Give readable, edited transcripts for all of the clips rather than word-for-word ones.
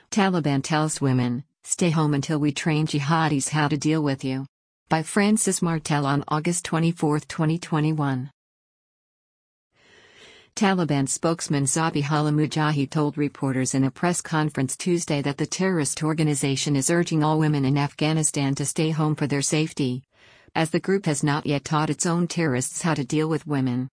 Taliban tells women, "Stay home until we train jihadis how to deal with you." By Francis Martel on August 24, 2021. Taliban spokesman Zabihullah Mujahid told reporters in a press conference Tuesday that the terrorist organization is urging all women in Afghanistan to stay home for their safety, as the group has not yet taught its own terrorists how to deal with women.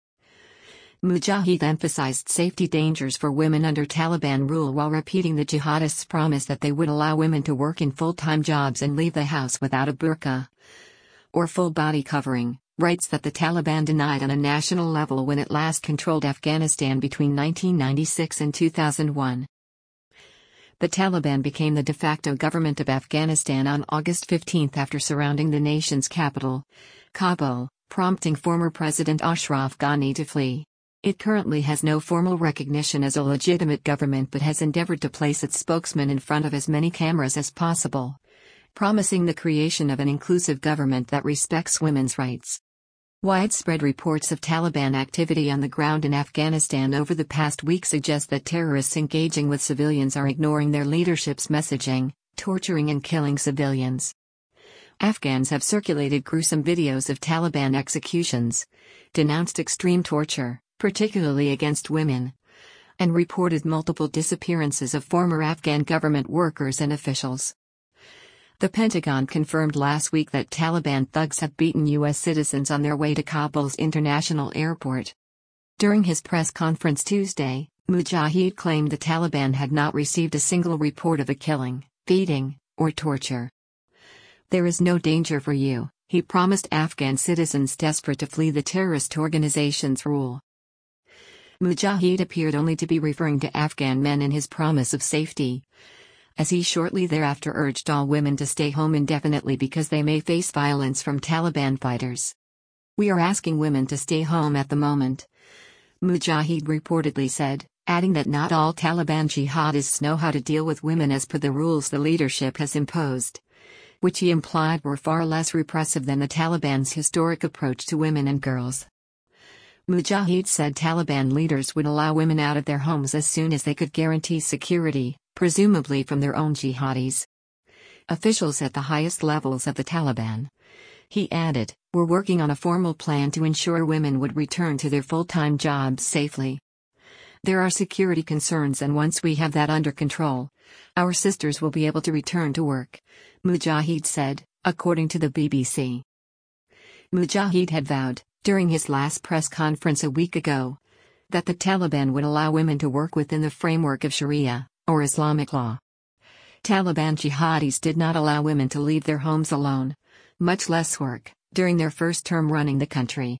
Mujahid emphasized safety dangers for women under Taliban rule while repeating the jihadists' promise that they would allow women to work in full-time jobs and leave the house without a burqa or full body covering, rights that the Taliban denied on a national level when it last controlled Afghanistan between 1996 and 2001. The Taliban became the de facto government of Afghanistan on August 15 after surrounding the nation's capital, Kabul, prompting former President Ashraf Ghani to flee. It currently has no formal recognition as a legitimate government but has endeavored to place its spokesman in front of as many cameras as possible, promising the creation of an inclusive government that respects women's rights. Widespread reports of Taliban activity on the ground in Afghanistan over the past week suggest that terrorists engaging with civilians are ignoring their leadership's messaging, torturing and killing civilians. Afghans have circulated gruesome videos of Taliban executions, denounced extreme torture, particularly against women, and reported multiple disappearances of former Afghan government workers and officials. The Pentagon confirmed last week that Taliban thugs have beaten U.S. citizens on their way to Kabul's international airport. During his press conference Tuesday, Mujahid claimed the Taliban had not received a single report of a killing, beating, or torture. "There is no danger for you," he promised Afghan citizens desperate to flee the terrorist organization's rule. Mujahid appeared only to be referring to Afghan men in his promise of safety, as he shortly thereafter urged all women to stay home indefinitely because they may face violence from Taliban fighters. "We are asking women to stay home at the moment," Mujahid reportedly said, adding that not all Taliban jihadists know how to deal with women as per the rules the leadership has imposed, which he implied were far less repressive than the Taliban's historic approach to women and girls. Mujahid said Taliban leaders would allow women out of their homes as soon as they could guarantee security, presumably from their own jihadis. Officials at the highest levels of the Taliban, he added, were working on a formal plan to ensure women would return to their full-time jobs safely. "There are security concerns, and once we have that under control, our sisters will be able to return to work," Mujahid said, according to the BBC. Mujahid had vowed, during his last press conference a week ago, that the Taliban would allow women to work within the framework of Sharia, or Islamic law. Taliban jihadis did not allow women to leave their homes alone, much less work, during their first term running the country.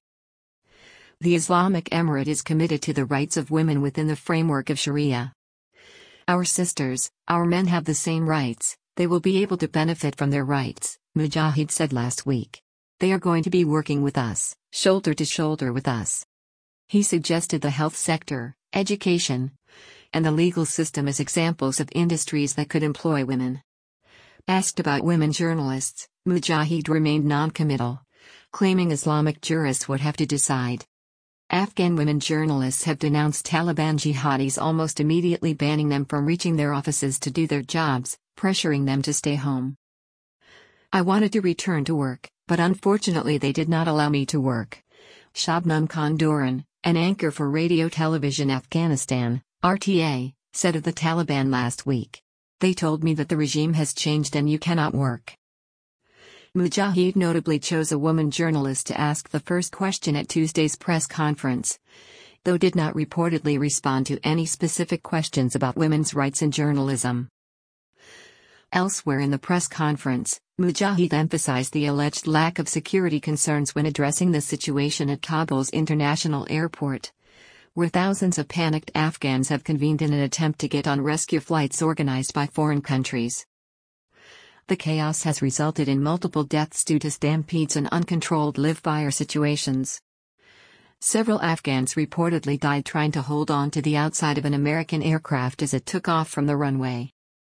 The Islamic Emirate is committed to the rights of women within the framework of Sharia. "Our sisters, our men have the same rights, they will be able to benefit from their rights," Mujahid said last week. "They are going to be working with us, shoulder to shoulder with us." He suggested the health sector, education, and the legal system as examples of industries that could employ women. Asked about women journalists, Mujahid remained non-committal, claiming Islamic jurists would have to decide. Afghan women journalists have denounced Taliban jihadis almost immediately banning them from reaching their offices to do their jobs, pressuring them to stay home. "I wanted to return to work, but unfortunately they did not allow me to work," Shabnam Khan Doran, an anchor for Radio Television Afghanistan, RTA, said of the Taliban last week. "They told me that the regime has changed and you cannot work." Mujahid notably chose a woman journalist to ask the first question at Tuesday's press conference, though did not reportedly respond to any specific questions about women's rights in journalism. Elsewhere in the press conference, Mujahid emphasized the alleged lack of security concerns when addressing the situation at Kabul's international airport, where thousands of panicked Afghans have convened in an attempt to get on rescue flights organized by foreign countries. The chaos has resulted in multiple deaths due to stampedes and uncontrolled live-fire situations. Several Afghans reportedly died trying to hold on to the outside of an American aircraft as it took off from the runway.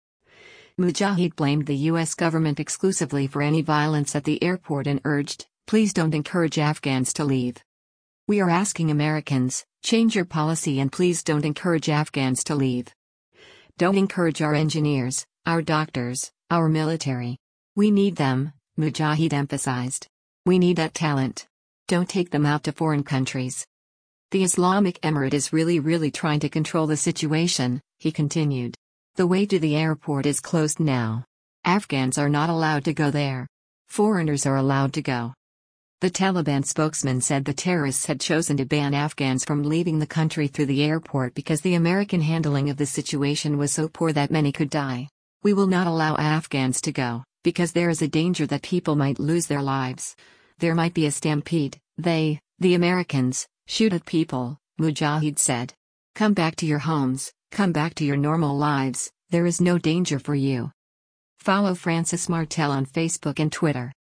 Mujahid blamed the U.S. government exclusively for any violence at the airport and urged, "Please don't encourage Afghans to leave. We are asking Americans, change your policy and please don't encourage Afghans to leave." Don't encourage our engineers, our doctors, our military. We need them, Mujahid emphasized. We need that talent. Don't take them out to foreign countries. The Islamic Emirate is really trying to control the situation, he continued. The way to the airport is closed now. Afghans are not allowed to go there. Foreigners are allowed to go. The Taliban spokesman said the terrorists had chosen to ban Afghans from leaving the country through the airport because the American handling of the situation was so poor that many could die. We will not allow Afghans to go, because there is a danger that people might lose their lives. There might be a stampede. The Americans, shoot at people, Mujahid said. Come back to your homes, come back to your normal lives, there is no danger for you. Follow Francis Martel on Facebook and Twitter.